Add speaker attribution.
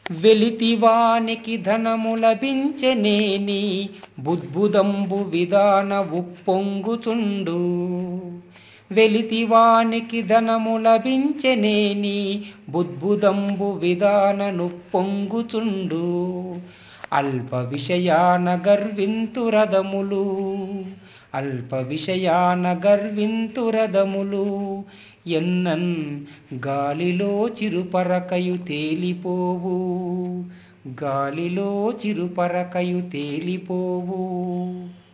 Speaker 1: వెలితివానికి ధనము లభించెనేని బుద్బుదంబు విధాన ఉప్పొంగుచుండు. వెలితివానికి ధనము లభించెనేని బుద్బుదంబు విధాన నుప్పొంగుచుండు. అల్ప విషయాన గర్వింతురదములు, అల్ప విషయాన గర్వింతురదములు, ఎన్నన్ గాలిలో చిరుపరకయు తేలిపోవు, గాలిలో చిరుపరకయు తేలిపోవు.